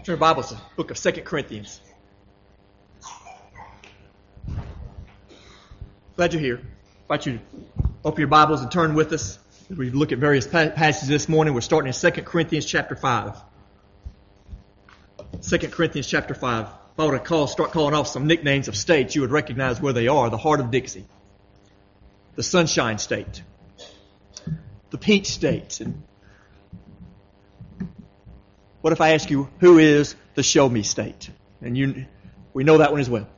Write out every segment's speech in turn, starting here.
Turn your Bibles to the book of 2 Corinthians. Glad you're here. I invite you to open your Bibles and turn with us. We look at various passages this morning. We're starting in 2 Corinthians chapter 5. 2 Corinthians chapter 5. If I were to start calling off some nicknames of states, you would recognize where they are. The heart of Dixie. The Sunshine State. The Peach State. And what if I ask you, who is the Show Me State? And we know that one as well.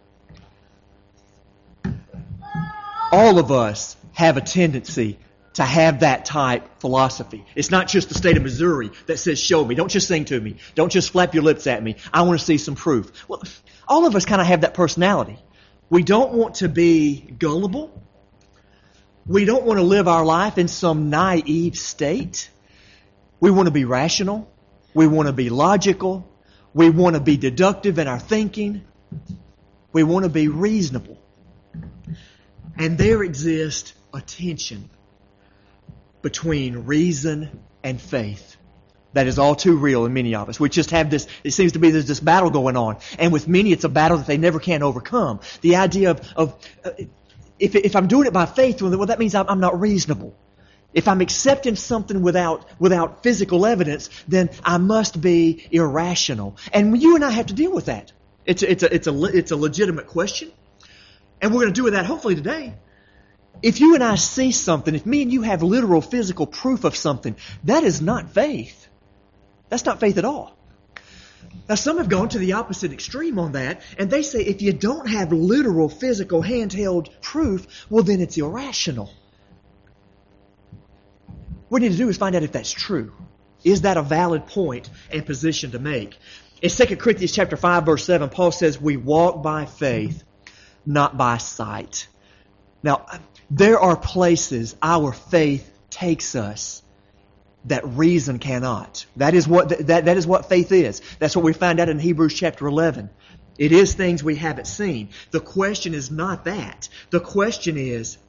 All of us have a tendency to have that type philosophy. It's not just the state of Missouri that says, show me. Don't just sing to me. Don't just flap your lips at me. I want to see some proof. Well, all of us kind of have that personality. We don't want to be gullible. We don't want to live our life in some naive state. We want to be rational. We want to be logical. We want to be deductive in our thinking. We want to be reasonable. And there exists a tension between reason and faith that is all too real in many of us. We just have this, it seems to be there's this battle going on. And with many, it's a battle that they never can overcome. The idea of if I'm doing it by faith, well, that means I'm not reasonable. If I'm accepting something without physical evidence, then I must be irrational. And you and I have to deal with that. It's a legitimate question. And we're going to do with that hopefully today. If you and I see something, if me and you have literal physical proof of something, that is not faith. That's not faith at all. Now some have gone to the opposite extreme on that, and they say if you don't have literal physical handheld proof, well then it's irrational. What we need to do is find out if that's true. Is that a valid point and position to make? In 2 Corinthians chapter 5, verse 7, Paul says, we walk by faith, not by sight. Now, there are places our faith takes us that reason cannot. That is what faith is. That's what we find out in Hebrews chapter 11. It is things we haven't seen. The question is not that. The question is,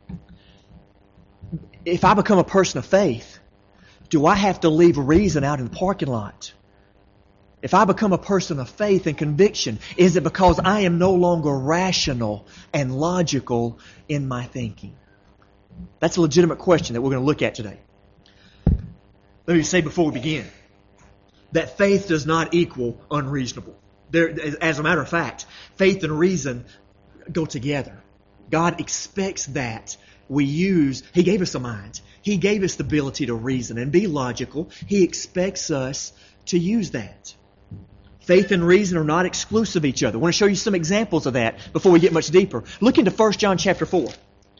if I become a person of faith, do I have to leave reason out in the parking lot? If I become a person of faith and conviction, is it because I am no longer rational and logical in my thinking? That's a legitimate question that we're going to look at today. Let me say before we begin that faith does not equal unreasonable. As a matter of fact, faith and reason go together. God expects that He gave us a mind. He gave us the ability to reason and be logical. He expects us to use that. Faith and reason are not exclusive of each other. I want to show you some examples of that before we get much deeper. Look into 1 John chapter 4.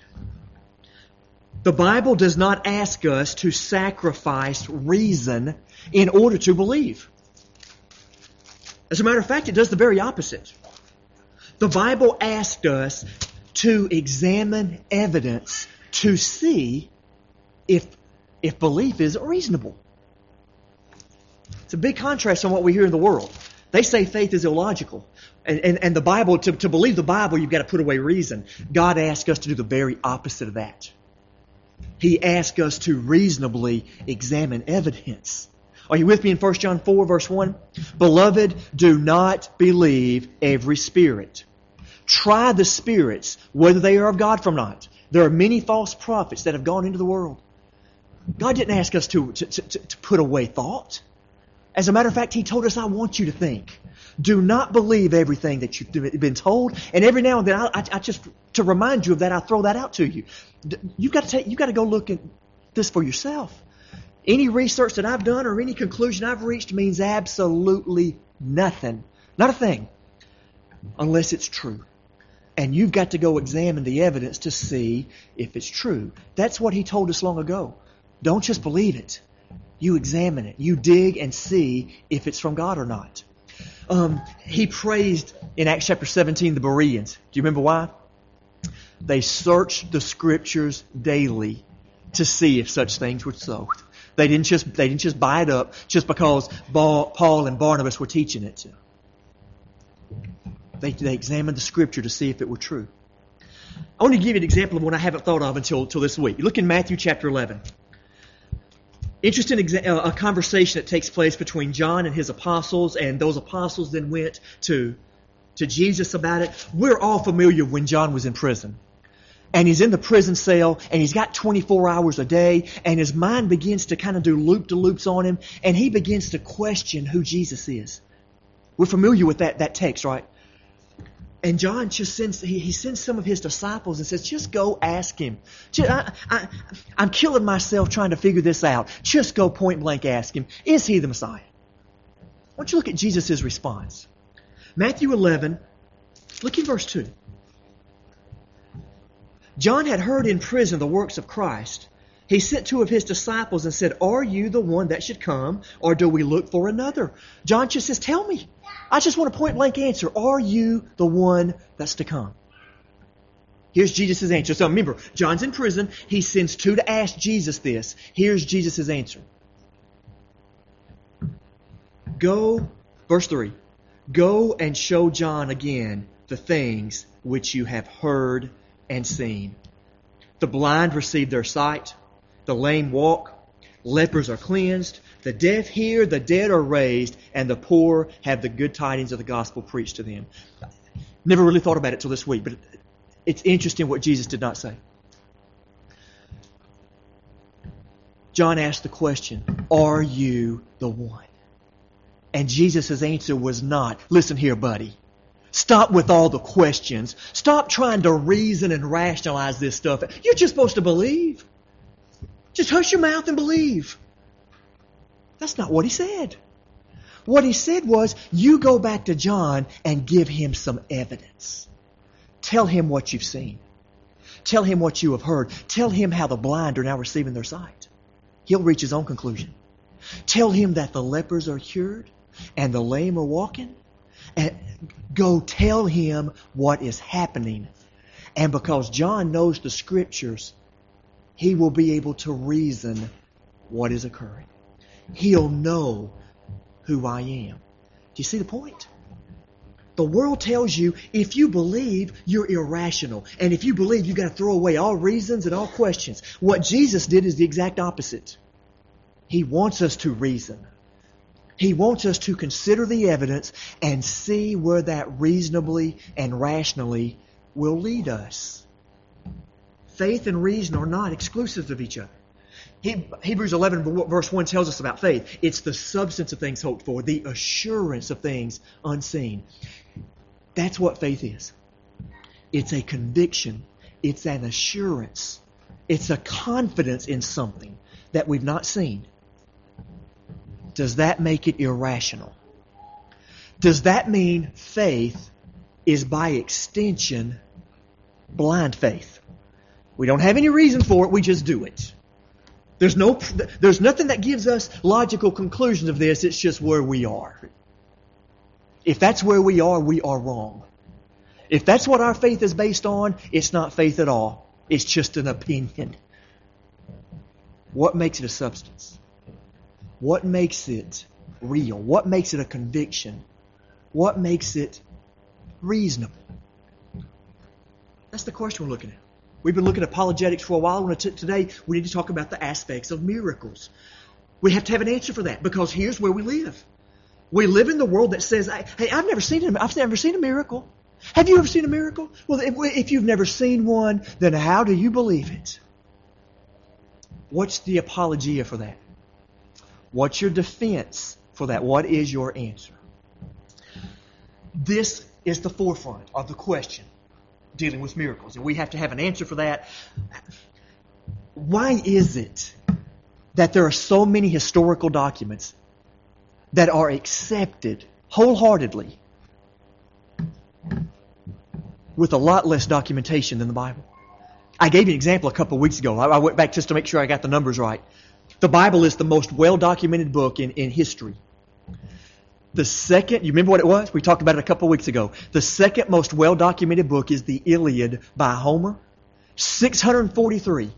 The Bible does not ask us to sacrifice reason in order to believe. As a matter of fact, it does the very opposite. The Bible asks us to examine evidence to see if belief is reasonable. It's a big contrast on what we hear in the world. They say faith is illogical. And the Bible, to believe the Bible, you've got to put away reason. God asks us to do the very opposite of that. He asks us to reasonably examine evidence. Are you with me in 1 John 4, verse 1? Beloved, do not believe every spirit. Try the spirits, whether they are of God or not. There are many false prophets that have gone into the world. God didn't ask us to put away thought. As a matter of fact, He told us, I want you to think. Do not believe everything that you've been told. And every now and then, I just, to remind you of that, I throw that out to you. You've got to go look at this for yourself. Any research that I've done or any conclusion I've reached means absolutely nothing. Not a thing. Unless it's true. And you've got to go examine the evidence to see if it's true. That's what He told us long ago. Don't just believe it. You examine it. You dig and see if it's from God or not. He praised in Acts chapter 17 the Bereans. Do you remember why? They searched the Scriptures daily to see if such things were so. They didn't just buy it up just because Paul and Barnabas were teaching it. They examined the Scripture to see if it were true. I want to give you an example of one I haven't thought of until this week. Look in Matthew chapter 11. Interesting a conversation that takes place between John and his apostles, and those apostles then went to Jesus about it. We're all familiar when John was in prison. And he's in the prison cell, and he's got 24 hours a day, and his mind begins to kind of do loop-de-loops on him, and he begins to question who Jesus is. We're familiar with that text, right? And John just sends some of his disciples and says, just go ask him. I'm killing myself trying to figure this out. Just go point blank ask him. Is he the Messiah? Why don't you look at Jesus' response? Matthew 11, look at verse 2. John had heard in prison the works of Christ. He sent two of his disciples and said, are you the one that should come, or do we look for another? John just says, tell me. I just want a point blank answer. Are you the one that's to come? Here's Jesus' answer. So remember, John's in prison. He sends two to ask Jesus this. Here's Jesus' answer. Go, verse 3. Go and show John again the things which you have heard and seen. The blind receive their sight. The lame walk. Lepers are cleansed. The deaf hear. The dead are raised. And the poor have the good tidings of the gospel preached to them. Never really thought about it till this week, but it's interesting what Jesus did not say. John asked the question, are you the one? And Jesus' answer was not, listen here, buddy. Stop with all the questions. Stop trying to reason and rationalize this stuff. You're just supposed to believe. Just hush your mouth and believe. That's not what he said. What he said was, you go back to John and give him some evidence. Tell him what you've seen. Tell him what you have heard. Tell him how the blind are now receiving their sight. He'll reach his own conclusion. Tell him that the lepers are cured and the lame are walking. And go tell him what is happening. And because John knows the Scriptures, he will be able to reason what is occurring. He'll know who I am. Do you see the point? The world tells you if you believe, you're irrational. And if you believe, you've got to throw away all reasons and all questions. What Jesus did is the exact opposite. He wants us to reason. He wants us to consider the evidence and see where that reasonably and rationally will lead us. Faith and reason are not exclusive of each other. Hebrews 11 verse 1 tells us about faith. It's the substance of things hoped for, the assurance of things unseen. That's what faith is. It's a conviction. It's an assurance. It's a confidence in something that we've not seen. Does that make it irrational? Does that mean faith is by extension blind faith? We don't have any reason for it, we just do it. There's nothing that gives us logical conclusions of this, it's just where we are. If that's where we are wrong. If that's what our faith is based on, it's not faith at all. It's just an opinion. What makes it a substance? What makes it real? What makes it a conviction? What makes it reasonable? That's the question we're looking at. We've been looking at apologetics for a while. Today, we need to talk about the aspects of miracles. We have to have an answer for that because here's where we live. We live in the world that says, hey, I've never seen a miracle. Have you ever seen a miracle? Well, if you've never seen one, then how do you believe it? What's the apologia for that? What's your defense for that? What is your answer? This is the forefront of the question dealing with miracles. And we have to have an answer for that. Why is it that there are so many historical documents that are accepted wholeheartedly with a lot less documentation than the Bible? I gave you an example a couple of weeks ago. I went back just to make sure I got the numbers right. The Bible is the most well-documented book in history. The second, you remember what it was? We talked about it a couple of weeks ago. The second most well-documented book is the Iliad by Homer. 643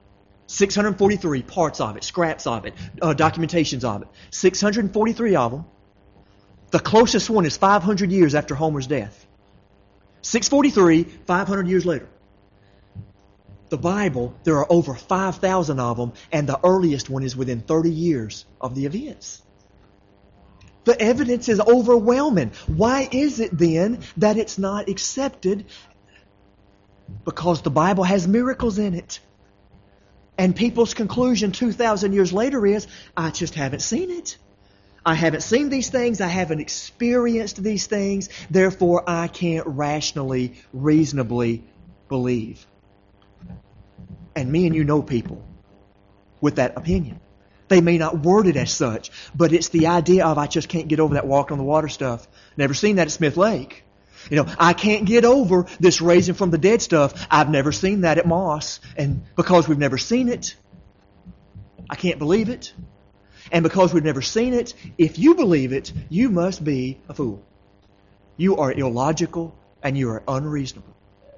parts of it, scraps of it, documentations of it. 643 of them. The closest one is 500 years after Homer's death. 643, 500 years later. The Bible, there are over 5,000 of them, and the earliest one is within 30 years of the events. The evidence is overwhelming. Why is it then that it's not accepted? Because the Bible has miracles in it. And people's conclusion 2,000 years later is, I just haven't seen it. I haven't seen these things. I haven't experienced these things. Therefore, I can't rationally, reasonably believe. And me and you know people with that opinion. They may not word it as such, but it's the idea of, I just can't get over that walking on the water stuff. Never seen that at Smith Lake. I can't get over this raising from the dead stuff. I've never seen that at Moss. And because we've never seen it, I can't believe it. And because we've never seen it, if you believe it, you must be a fool. You are illogical and you are unreasonable.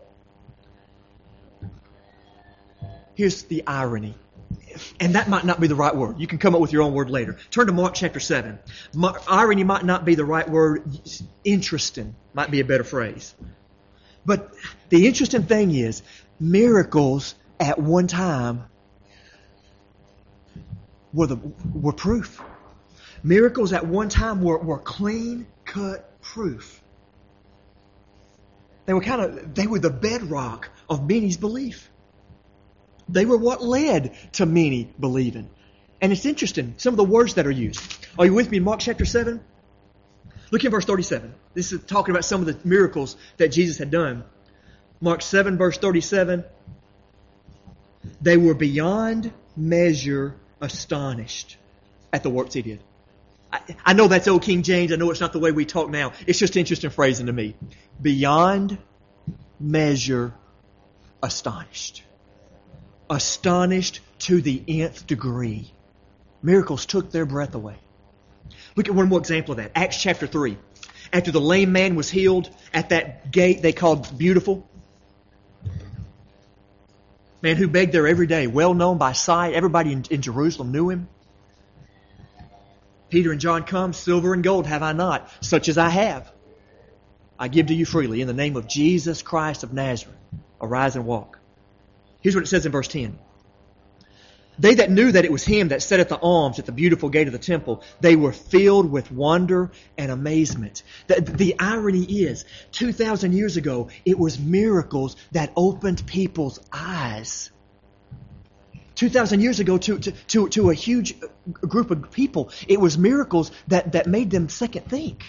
Here's the irony. And that might not be the right word. You can come up with your own word later. Turn to Mark chapter 7. Irony might not be the right word. Interesting might be a better phrase. But the interesting thing is, miracles at one time were proof. Miracles at one time were clean-cut proof. They were the bedrock of many's belief. They were what led to many believing. And it's interesting, some of the words that are used. Are you with me in Mark chapter 7? Look at verse 37. This is talking about some of the miracles that Jesus had done. Mark 7, verse 37. They were beyond measure astonished at the works he did. I know that's old King James. I know it's not the way we talk now. It's just interesting phrasing to me. Beyond measure astonished. Astonished to the nth degree. Miracles took their breath away. Look at one more example of that. Acts chapter 3. After the lame man was healed at that gate they called Beautiful. Man who begged there every day, well known by sight. Everybody in Jerusalem knew him. Peter and John come, silver and gold have I not, such as I have. I give to you freely in the name of Jesus Christ of Nazareth. Arise and walk. Here's what it says in verse 10. They that knew that it was him that sat at the alms at the beautiful gate of the temple, they were filled with wonder and amazement. The irony is, 2,000 years ago, it was miracles that opened people's eyes. 2,000 years ago, to a huge group of people, it was miracles that made them second think.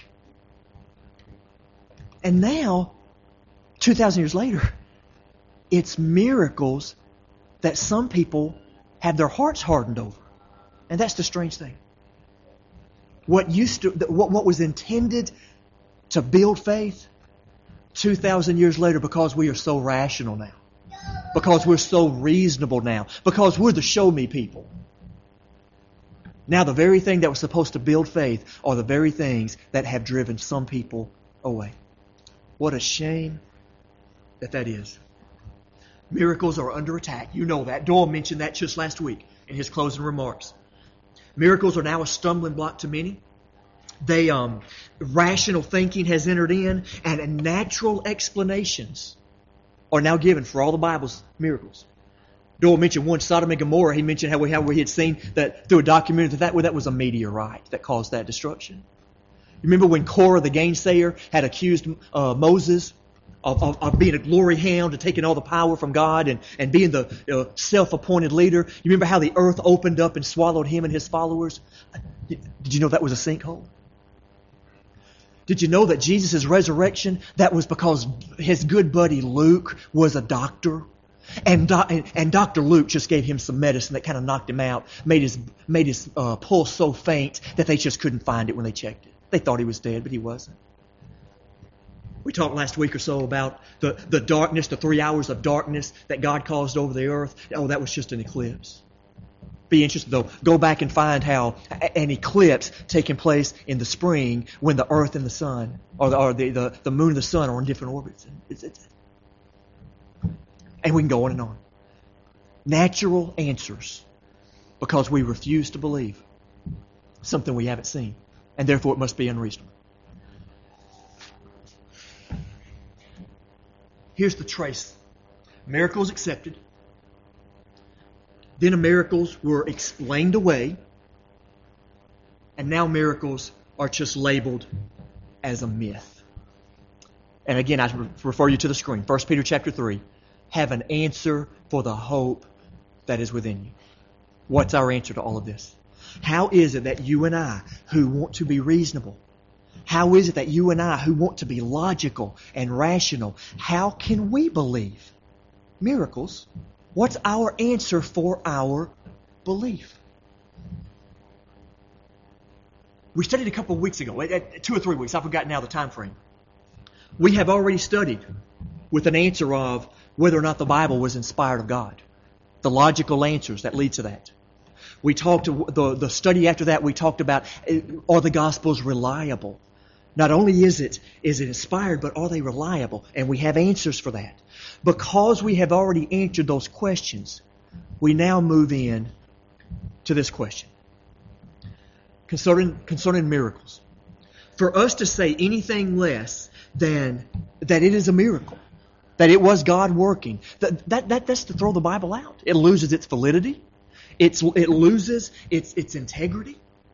And now, 2,000 years later, it's miracles that some people have their hearts hardened over. And that's the strange thing. What was intended to build faith, 2,000 years later, because we are so rational now, because we're so reasonable now, because we're the show me people. Now the very thing that was supposed to build faith are the very things that have driven some people away. What a shame that is. Miracles are under attack. You know that. Doyle mentioned that just last week in his closing remarks. Miracles are now a stumbling block to many. Rational thinking has entered in, and natural explanations are now given for all the Bible's miracles. Doyle mentioned one, Sodom and Gomorrah. He mentioned how we had seen that through a documentary that was a meteorite that caused that destruction. You remember when Korah the gainsayer had accused Moses of being a glory hound and taking all the power from God and being the self-appointed leader? You remember how the earth opened up and swallowed him and his followers? Did you know that was a sinkhole? Did you know that Jesus' resurrection, that was because his good buddy Luke was a doctor? And Dr. Luke just gave him some medicine that kind of knocked him out, made his pulse so faint that they just couldn't find it when they checked it. They thought he was dead, but he wasn't. We talked last week or so about the darkness, the 3 hours of darkness that God caused over the earth. Oh, that was just an eclipse. Be interested though. Go back and find how an eclipse taking place in the spring when the earth and the sun, or the moon and the sun are in different orbits. And we can go on and on. Natural answers because we refuse to believe something we haven't seen. And therefore it must be unreasonable. Here's the trace. Miracles accepted. Then miracles were explained away. And now miracles are just labeled as a myth. And again, I refer you to the screen. 1 Peter chapter 3. Have an answer for the hope that is within you. What's our answer to all of this? How is it that you and I, who want to be reasonable, how is it that you and I, who want to be logical and rational, how can we believe miracles? What's our answer for our belief? We studied a couple of weeks ago, 2 or 3 weeks, I forgot now the time frame. We have already studied with an answer of whether or not the Bible was inspired of God. The logical answers that lead to that. We talked, the study after that, we talked about, are the Gospels reliable? Not only is it inspired, but are they reliable? And we have answers for that. Because we have already answered those questions, we now move in to this question. Concerning miracles. For us to say anything less than that it is a miracle, that it was God working, that's to throw the Bible out. It loses its validity. It loses its integrity.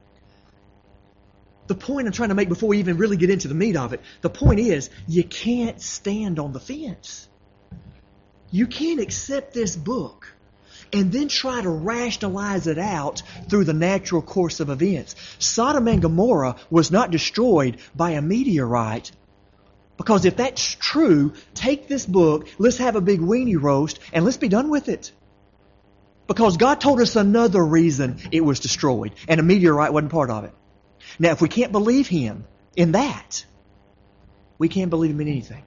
The point I'm trying to make before we even really get into the meat of it, the point is you can't stand on the fence. You can't accept this book and then try to rationalize it out through the natural course of events. Sodom and Gomorrah was not destroyed by a meteorite. Because if that's true, take this book, let's have a big weenie roast, and let's be done with it. Because God told us another reason it was destroyed, and a meteorite wasn't part of it. Now, if we can't believe Him in that, we can't believe Him in anything.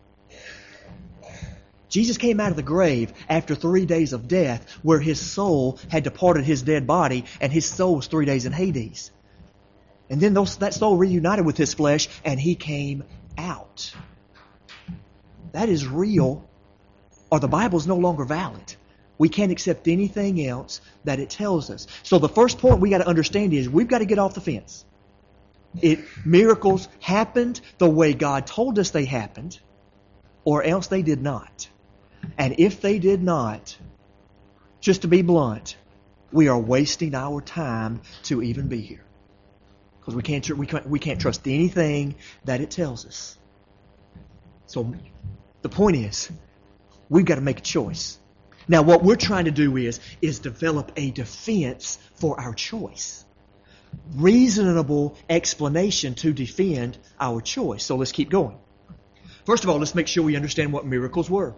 Jesus came out of the grave after 3 days of death, where His soul had departed His dead body, and His soul was 3 days in Hades. And then that soul reunited with His flesh, and He came out. That is real, or the Bible is no longer valid. We can't accept anything else that it tells us. So the first point we got to understand is we've got to get off the fence. Miracles happened the way God told us they happened, or else they did not. And if they did not, just to be blunt, we are wasting our time to even be here. Because we can't trust anything that it tells us. So the point is, we've got to make a choice. Now what we're trying to do is develop a defense for our choice. Reasonable explanation to defend our choice. So let's keep going. First of all, let's make sure we understand what miracles were.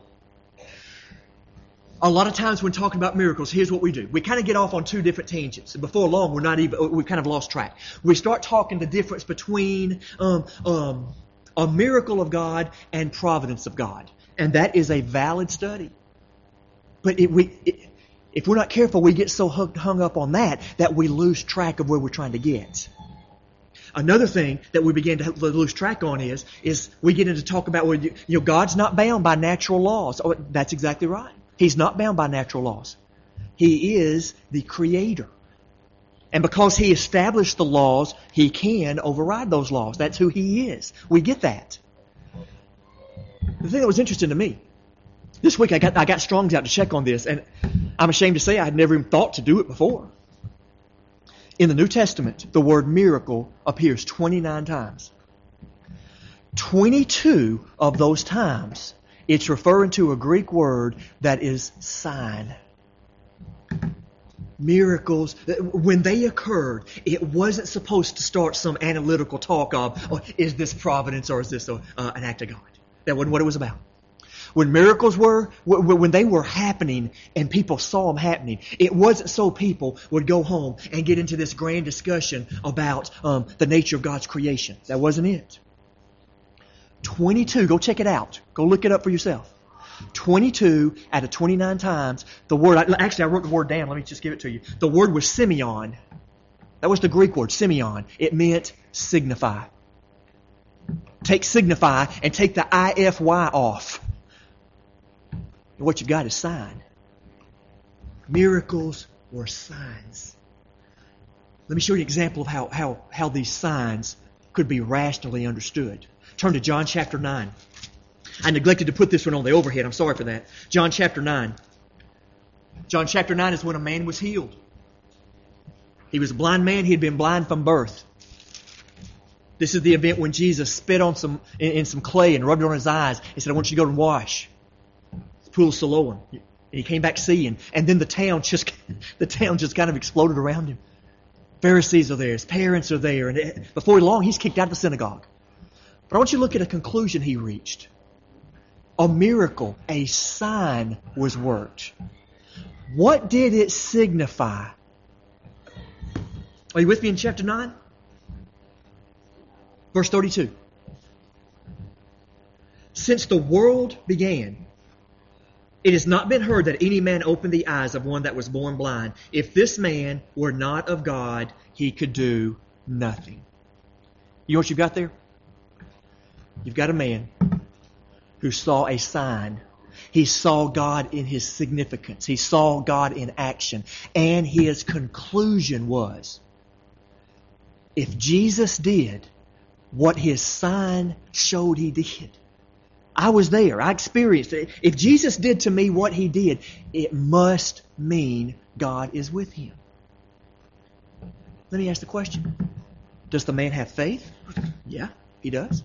A lot of times when talking about miracles, here's what we do. We kind of get off on two different tangents. And before long, we've kind of lost track. We start talking the difference between a miracle of God and providence of God. And that is a valid study. But if we're not careful, we get so hung up on that we lose track of where we're trying to get. Another thing that we begin to lose track on is we get into talk about, God's not bound by natural laws. Oh, that's exactly right. He's not bound by natural laws. He is the Creator. And because He established the laws, He can override those laws. That's who He is. We get that. The thing that was interesting to me, this week I got Strong's out to check on this, and I'm ashamed to say I had never even thought to do it before. In the New Testament, the word miracle appears 29 times. 22 of those times, it's referring to a Greek word that is sign. Miracles, when they occurred, it wasn't supposed to start some analytical talk of, is this providence or is this an act of God? That wasn't what it was about. When miracles when they were happening and people saw them happening, it wasn't so people would go home and get into this grand discussion about the nature of God's creation. That wasn't it. 22, go check it out. Go look it up for yourself. 22 out of 29 times, the word, actually I wrote the word down, let me just give it to you. The word was semeion. That was the Greek word, semeion. It meant signify. Take signify and take the IFY off. And what you got is sign. Miracles were signs. Let me show you an example of how these signs could be rationally understood. Turn to John chapter 9. I neglected to put this one on the overhead. I'm sorry for that. John chapter 9. John chapter 9 is when a man was healed. He was a blind man. He had been blind from birth. This is the event when Jesus spit on in some clay and rubbed it on his eyes. He said, I want you to go and wash. It's the pool of Siloam. And he came back seeing. And then the town just kind of exploded around him. Pharisees are there. His parents are there. And before long, he's kicked out of the synagogue. But I want you to look at a conclusion he reached. A miracle, a sign was worked. What did it signify? Are you with me in chapter 9? Verse 32. Since the world began, it has not been heard that any man opened the eyes of one that was born blind. If this man were not of God, he could do nothing. You know what you've got there? You've got a man who saw a sign. He saw God in His significance. He saw God in action. And his conclusion was, if Jesus did what His sign showed He did, I was there. I experienced it. If Jesus did to me what He did, it must mean God is with him. Let me ask the question. Does the man have faith? Yeah, he does.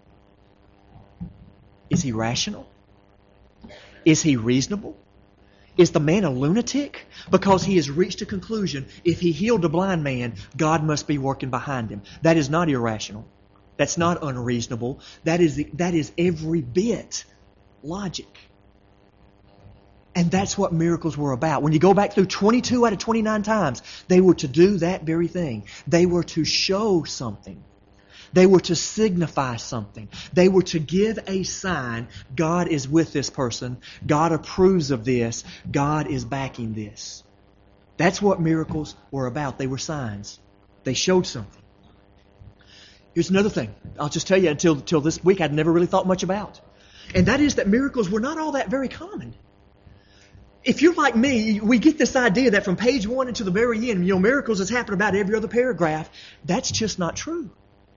Is he rational? Is he reasonable? Is the man a lunatic? Because he has reached a conclusion, if he healed a blind man, God must be working behind him. That is not irrational. That's not unreasonable. That is every bit logic. And that's what miracles were about. When you go back through 22 out of 29 times, they were to do that very thing. They were to show something. They were to signify something. They were to give a sign. God is with this person. God approves of this. God is backing this. That's what miracles were about. They were signs. They showed something. Here's another thing. I'll just tell you until this week I'd never really thought much about. And that is that miracles were not all that very common. If you're like me, we get this idea that from page 1 until the very end, miracles has happened about every other paragraph. That's just not true.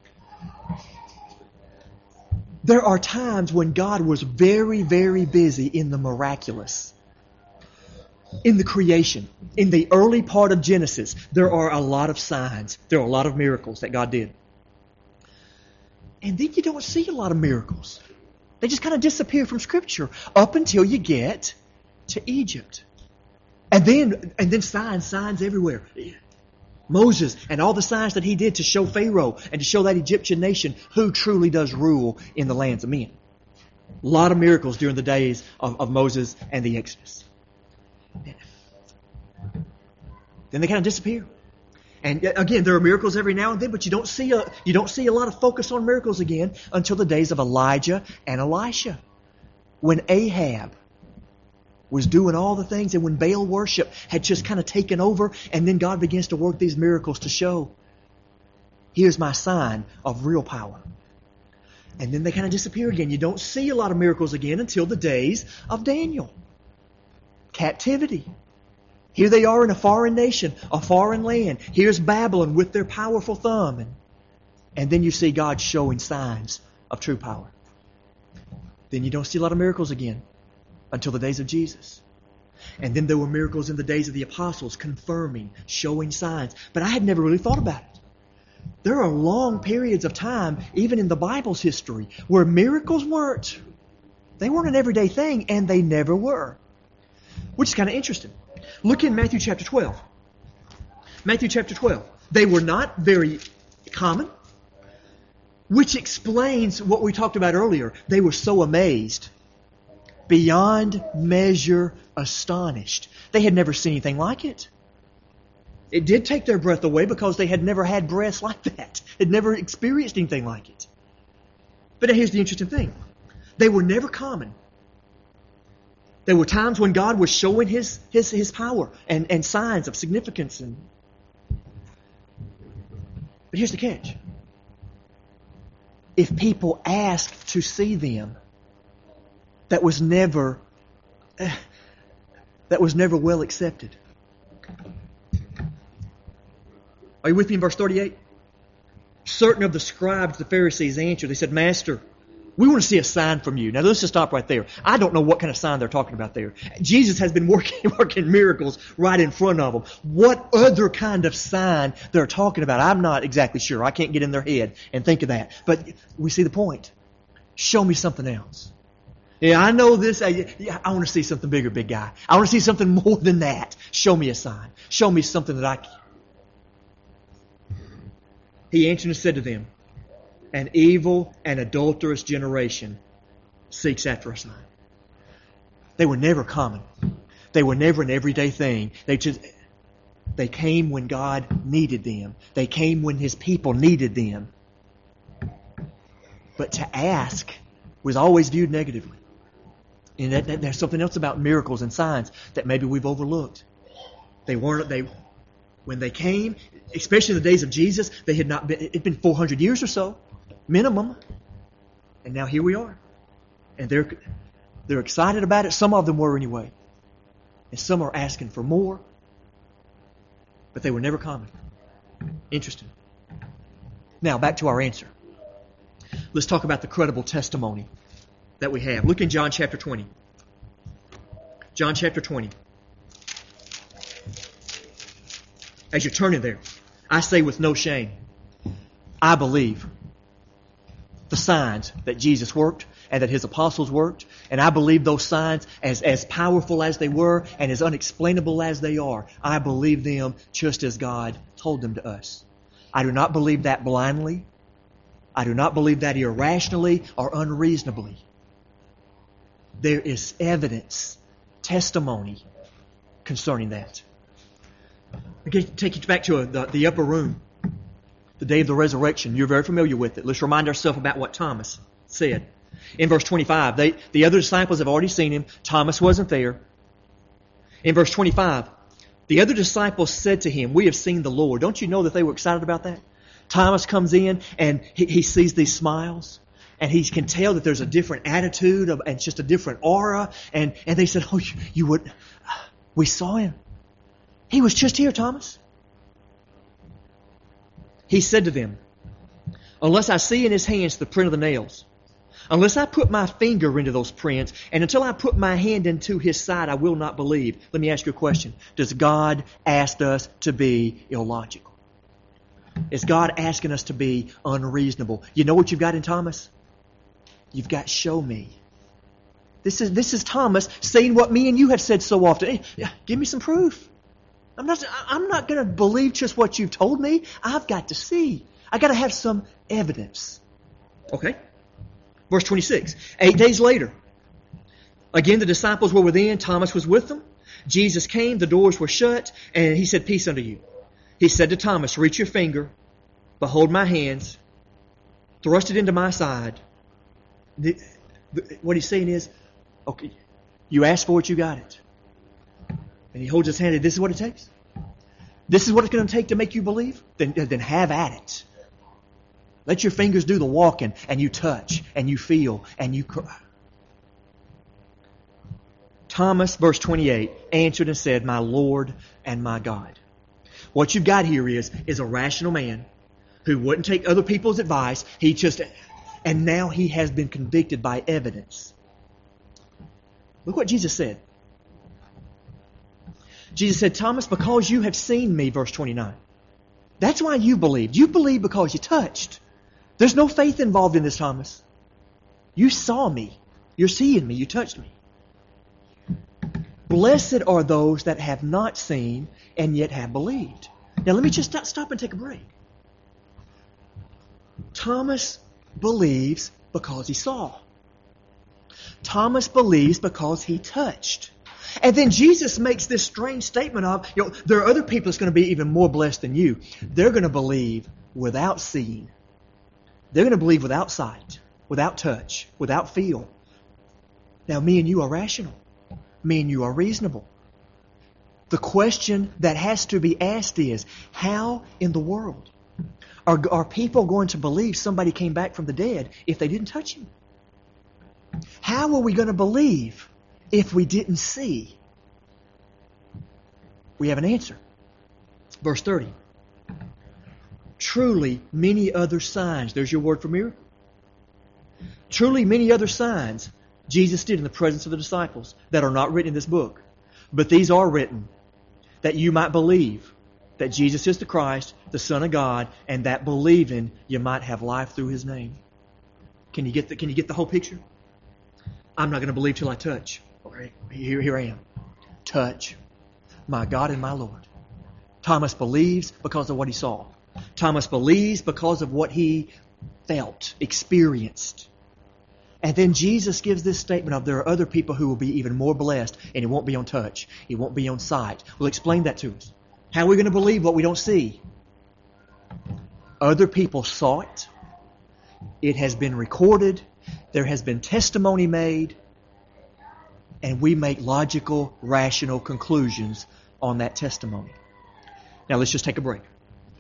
There are times when God was very, very busy in the miraculous. In the creation. In the early part of Genesis, there are a lot of signs. There are a lot of miracles that God did. And then you don't see a lot of miracles. They just kind of disappear from Scripture up until you get to Egypt. And then signs everywhere. Moses and all the signs that he did to show Pharaoh and to show that Egyptian nation who truly does rule in the lands of men. A lot of miracles during the days of Moses and the Exodus. Then they kind of disappear. And again, there are miracles every now and then, but you don't see a lot of focus on miracles again until the days of Elijah and Elisha. When Ahab was doing all the things, and when Baal worship had just kind of taken over, and then God begins to work these miracles to show, here's my sign of real power. And then they kind of disappear again. You don't see a lot of miracles again until the days of Daniel. Captivity. Here they are in a foreign nation, a foreign land. Here's Babylon with their powerful thumb. And then you see God showing signs of true power. Then you don't see a lot of miracles again until the days of Jesus. And then there were miracles in the days of the apostles, confirming, showing signs. But I had never really thought about it. There are long periods of time, even in the Bible's history, where miracles weren't an everyday thing, and they never were. Which is kind of interesting. Look in Matthew chapter 12. Matthew chapter 12. They were not very common, which explains what we talked about earlier. They were so amazed, beyond measure astonished. They had never seen anything like it. It did take their breath away because they had never had breaths like that. Had never experienced anything like it. But now here's the interesting thing. They were never common. There were times when God was showing His power and signs of significance. But here's the catch. If people asked to see them, that was never well accepted. Are you with me in verse 38? Certain of the scribes, the Pharisees, answered. They said, Master, We want to see a sign from you. Now let's just stop right there. I don't know what kind of sign they're talking about there. Jesus has been working miracles right in front of them. What other kind of sign they're talking about, I'm not exactly sure. I can't get in their head and think of that. But we see the point. Show me something else. Yeah, I know this. I want to see something bigger, big guy. I want to see something more than that. Show me a sign. Show me something that I can. He answered and said to them, an evil and adulterous generation seeks after a sign. They were never common. They were never an everyday thing. They came when God needed them. They came when His people needed them. But to ask was always viewed negatively. And there's something else about miracles and signs that maybe we've overlooked. When they came, especially in the days of Jesus, they had not been. It'd been 400 years or so, minimum, and now here we are, and they're excited about it. Some of them were anyway, and some are asking for more, but they were never common. Interesting. Now back to our answer. Let's talk about the credible testimony that we have. Look in John chapter 20. John chapter 20. As you're turning there, I say with no shame, I believe the signs that Jesus worked and that His apostles worked, and I believe those signs, as powerful as they were and as unexplainable as they are, I believe them just as God told them to us. I do not believe that blindly. I do not believe that irrationally or unreasonably. There is evidence, testimony concerning that. Okay, take you back to the upper room, the day of the resurrection. You're very familiar with it. Let's remind ourselves about what Thomas said. In verse 25, the other disciples have already seen Him. Thomas wasn't there. In verse 25, the other disciples said to Him, we have seen the Lord. Don't you know that they were excited about that? Thomas comes in and he sees these smiles. And he can tell that there's a different attitude and just a different aura. And they said, oh, you would, we saw Him. He was just here, Thomas. He said to them, unless I see in His hands the print of the nails, unless I put my finger into those prints, and until I put my hand into His side, I will not believe. Let me ask you a question. Does God ask us to be illogical? Is God asking us to be unreasonable? You know what you've got in Thomas? You've got show me. This is Thomas saying what me and you have said so often. Hey, give me some proof. I'm not going to believe just what you've told me. I've got to see. I've got to have some evidence. Okay. Verse 26. 8 days later, again the disciples were within. Thomas was with them. Jesus came. The doors were shut. And He said, peace unto you. He said to Thomas, reach your finger. Behold my hands. Thrust it into my side. What He's saying is, okay, you asked for it, you got it. And He holds His hand and this is what it takes. This is what it's going to take to make you believe? Then have at it. Let your fingers do the walking, and you touch, and you feel, and you cry. Thomas, verse 28, answered and said, my Lord and my God. What you've got here is a rational man who wouldn't take other people's advice. And now he has been convicted by evidence. Look what Jesus said. Jesus said, Thomas, because you have seen me, verse 29. That's why you believed. You believed because you touched. There's no faith involved in this, Thomas. You saw me. You're seeing me. You touched me. Blessed are those that have not seen and yet have believed. Now let me just stop and take a break. Thomas believes because he saw. Thomas believes because he touched. And then Jesus makes this strange statement of, there are other people that's going to be even more blessed than you. They're going to believe without seeing. They're going to believe without sight, without touch, without feel. Now me and you are rational. Me and you are reasonable. The question that has to be asked is, how in the world are people going to believe somebody came back from the dead if they didn't touch Him? How are we going to believe if we didn't see? We have an answer. Verse 30. Truly, many other signs. There's your word for miracle. Truly many other signs Jesus did in the presence of the disciples that are not written in this book. But these are written that you might believe that Jesus is the Christ, the Son of God, and that believing you might have life through His name. Can you get the whole picture? I'm not going to believe till I touch. Okay, here I am. Touch. My God and my Lord. Thomas believes because of what he saw. Thomas believes because of what he felt, experienced. And then Jesus gives this statement of there are other people who will be even more blessed, and it won't be on touch. It won't be on sight. Well, explain that to us. How are we going to believe what we don't see? Other people saw it. It has been recorded. There has been testimony made. And we make logical, rational conclusions on that testimony. Now let's just take a break.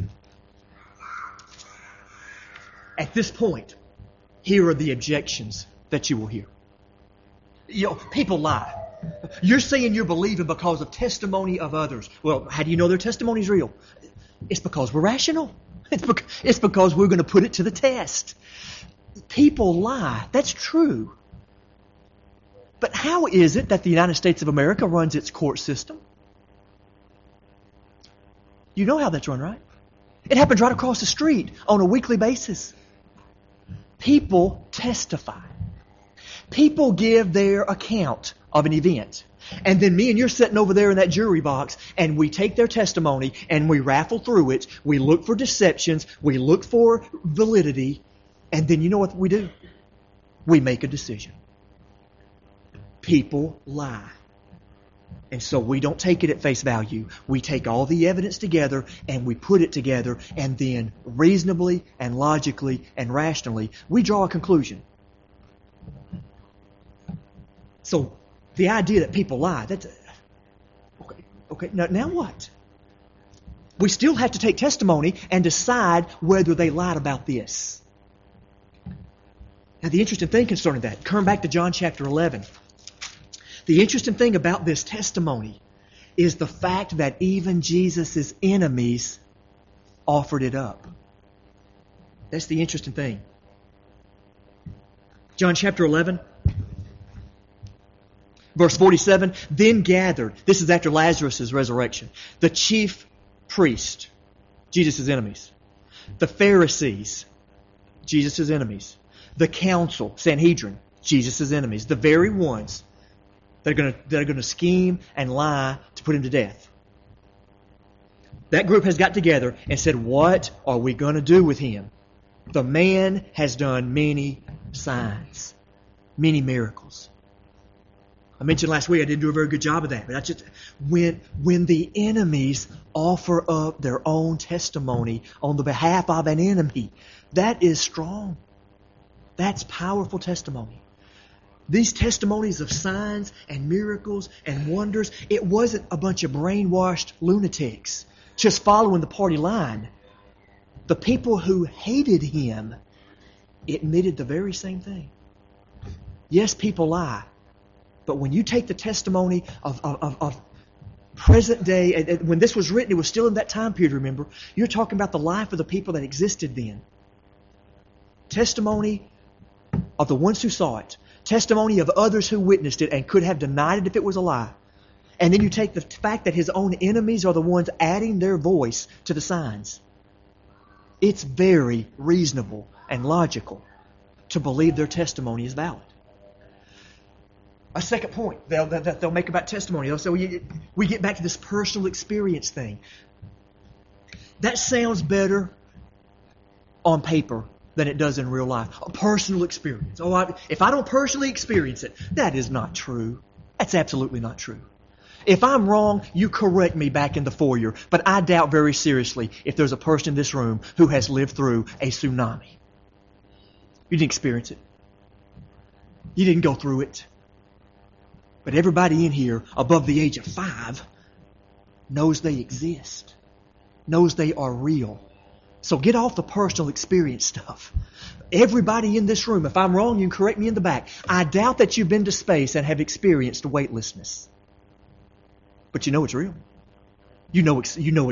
At this point, here are the objections that you will hear. People lie. You're saying you're believing because of testimony of others. Well, how do you know their testimony is real? It's because we're rational. It's because we're going to put it to the test. People lie. That's true. But how is it that the United States of America runs its court system? You know how that's run, right? It happens right across the street on a weekly basis. People testify. People give their account of an event. And then me and you're sitting over there in that jury box, and we take their testimony and we raffle through it. We look for deceptions. We look for validity. And then you know what we do? We make a decision. People lie. And so we don't take it at face value. We take all the evidence together and we put it together, and then reasonably and logically and rationally we draw a conclusion. So the idea that people lie, that's okay. Now what? We still have to take testimony and decide whether they lied about this. Now the interesting thing concerning that, turn back to John chapter 11. The interesting thing about this testimony is the fact that even Jesus' enemies offered it up. That's the interesting thing. John chapter 11, verse 47, then gathered, this is after Lazarus' resurrection, the chief priest, Jesus' enemies, the Pharisees, Jesus' enemies, the council, Sanhedrin, Jesus' enemies, the very ones that are going to scheme and lie to put him to death. That group has got together and said, what are we going to do with him? The man has done many signs, many miracles. I mentioned last week I didn't do a very good job of that, but that's just when the enemies offer up their own testimony on the behalf of an enemy, that is strong. That's powerful testimony. These testimonies of signs and miracles and wonders, it wasn't a bunch of brainwashed lunatics just following the party line. The people who hated him admitted the very same thing. Yes, people lie. But when you take the testimony of present day, when this was written, it was still in that time period, remember? You're talking about the life of the people that existed then. Testimony of the ones who saw it. Testimony of others who witnessed it and could have denied it if it was a lie. And then you take the fact that his own enemies are the ones adding their voice to the signs. It's very reasonable and logical to believe their testimony is valid. A second point they'll make about testimony. They'll say, we get back to this personal experience thing. That sounds better on paper than it does in real life. A personal experience. If I don't personally experience it, that is not true. That's absolutely not true. If I'm wrong, you correct me back in the foyer. But I doubt very seriously if there's a person in this room who has lived through a tsunami. You didn't experience it. You didn't go through it. But everybody in here above the age of 5 knows they exist. Knows they are real. So get off the personal experience stuff. Everybody in this room, if I'm wrong, you can correct me in the back. I doubt that you've been to space and have experienced weightlessness. But you know it's real. You know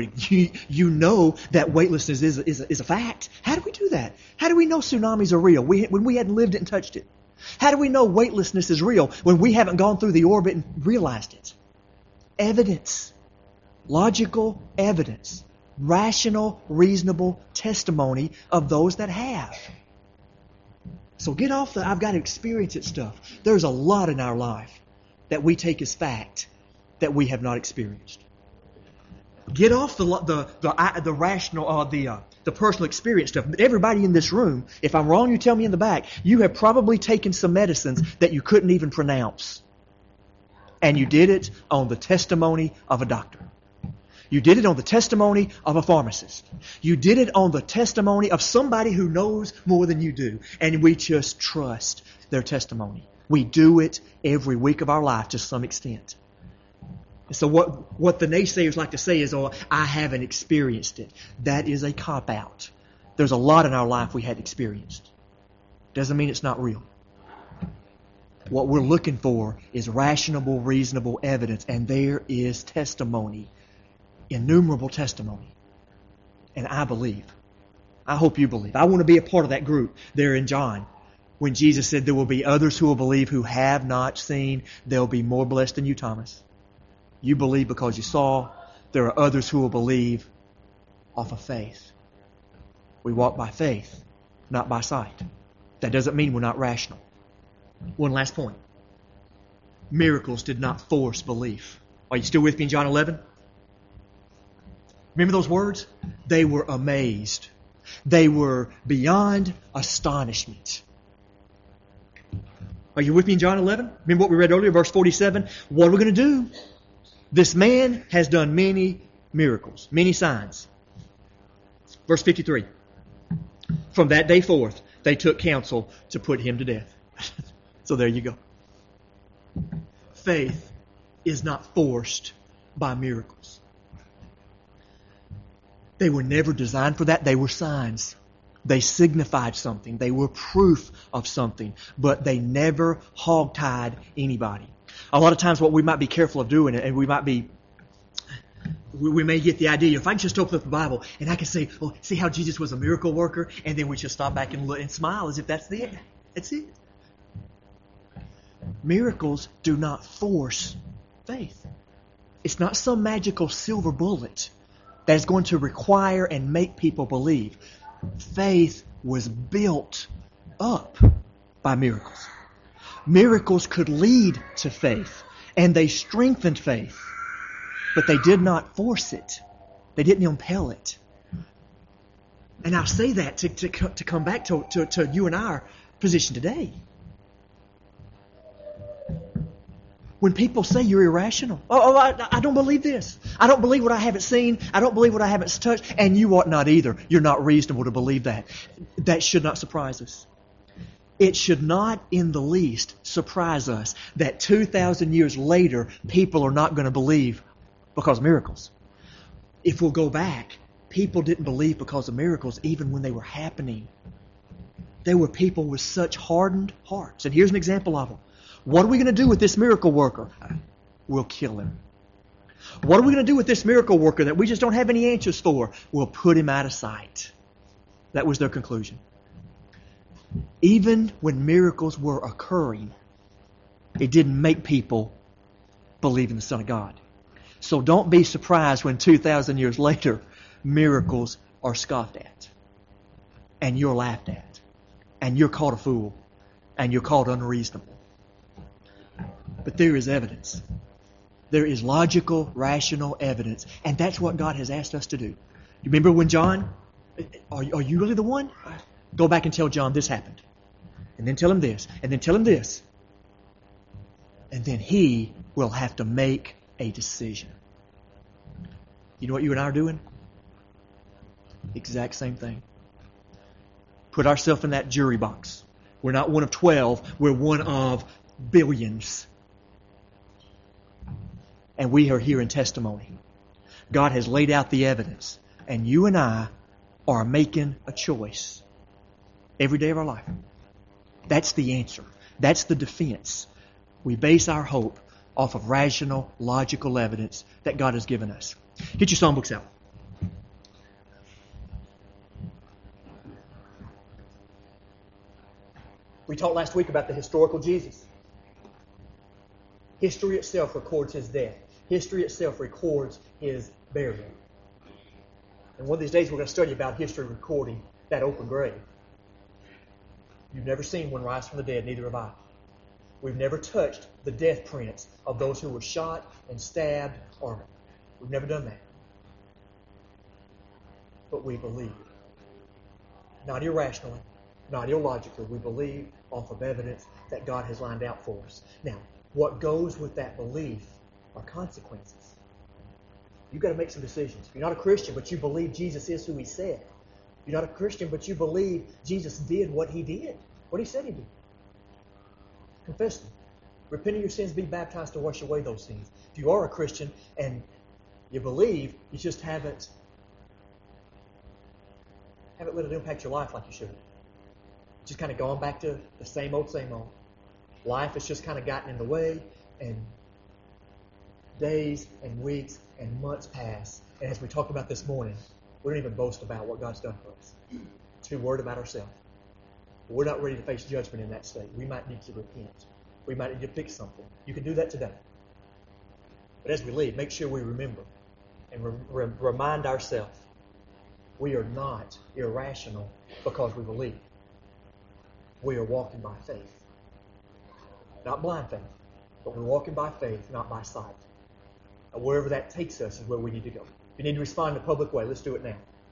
that weightlessness is a fact. How do we do that? How do we know tsunamis are real when we hadn't lived it and touched it? How do we know weightlessness is real when we haven't gone through the orbit and realized it? Evidence. Logical evidence. Rational, reasonable testimony of those that have. So get off the I've got to experience it stuff. There's a lot in our life that we take as fact that we have not experienced. Get off the rational, the personal experience stuff. But everybody in this room, if I'm wrong, you tell me in the back, you have probably taken some medicines that you couldn't even pronounce. And you did it on the testimony of a doctor. You did it on the testimony of a pharmacist. You did it on the testimony of somebody who knows more than you do. And we just trust their testimony. We do it every week of our life to some extent. So what the naysayers like to say is, oh, I haven't experienced it. That is a cop-out. There's a lot in our life we hadn't experienced. Doesn't mean it's not real. What we're looking for is rational, reasonable evidence, and there is testimony, innumerable testimony. And I believe. I hope you believe. I want to be a part of that group there in John. When Jesus said there will be others who will believe who have not seen, they'll be more blessed than you, Thomas. You believe because you saw. There are others who will believe off of faith. We walk by faith, not by sight. That doesn't mean we're not rational. One last point. Miracles did not force belief. Are you still with me in John 11? Remember those words? They were amazed. They were beyond astonishment. Are you with me in John 11? Remember what we read earlier, verse 47? What are we going to do? This man has done many miracles, many signs. Verse 53. From that day forth, they took counsel to put him to death. So there you go. Faith is not forced by miracles. They were never designed for that. They were signs. They signified something. They were proof of something. But they never hogtied anybody. A lot of times what we might be careful of doing, and we may get the idea, if I can just open up the Bible and I can say, oh, see how Jesus was a miracle worker, and then we just stop back and look and smile as if that's it. That's it. Miracles do not force faith. It's not some magical silver bullet that is going to require and make people believe. Faith was built up by miracles. Miracles could lead to faith, and they strengthened faith, but they did not force it. They didn't impel it. And I say that to come back to you and our position today. When people say you're irrational, I don't believe this. I don't believe what I haven't seen. I don't believe what I haven't touched. And you ought not either. You're not reasonable to believe that. That should not surprise us. It should not in the least surprise us that 2,000 years later, people are not going to believe because of miracles. If we'll go back, people didn't believe because of miracles even when they were happening. There were people with such hardened hearts. And here's an example of them. What are we going to do with this miracle worker? We'll kill him. What are we going to do with this miracle worker that we just don't have any answers for? We'll put him out of sight. That was their conclusion. Even when miracles were occurring, it didn't make people believe in the Son of God. So don't be surprised when 2,000 years later, miracles are scoffed at. And you're laughed at. And you're called a fool. And you're called unreasonable. But there is evidence. There is logical, rational evidence. And that's what God has asked us to do. You remember when John, are you really the one? Go back and tell John this happened. And then tell him this. And then tell him this. And then he will have to make a decision. You know what you and I are doing? Exact same thing. Put ourselves in that jury box. We're not one of 12. We're one of billions. And we are here in testimony. God has laid out the evidence. And you and I are making a choice every day of our life. That's the answer. That's the defense. We base our hope off of rational, logical evidence that God has given us. Get your songbooks out. We talked last week about the historical Jesus. History itself records his death. History itself records his burial. And one of these days we're going to study about history recording that open grave. You've never seen one rise from the dead, neither have I. We've never touched the death prints of those who were shot and stabbed, or we've never done that. But we believe. Not irrationally, not illogically. We believe off of evidence that God has lined out for us. Now, what goes with that belief are consequences. You've got to make some decisions. If you're not a Christian, but you believe Jesus is who he said. If you're not a Christian, but you believe Jesus did what he did. What he said he did. Confess them. Repent of your sins, be baptized to wash away those sins. If you are a Christian and you believe, you just haven't let it impact your life like you should. Just kind of gone back to the same old, same old. Life has just kind of gotten in the way, and days and weeks and months pass. And as we talked about this morning, we don't even boast about what God's done for us. Too worried about ourselves. We're not ready to face judgment in that state. We might need to repent. We might need to fix something. You can do that today. But as we leave, make sure we remember and remind ourselves we are not irrational because we believe. We are walking by faith. Not blind faith, but we're walking by faith, not by sight. And wherever that takes us is where we need to go. If you need to respond in a public way, let's do it now.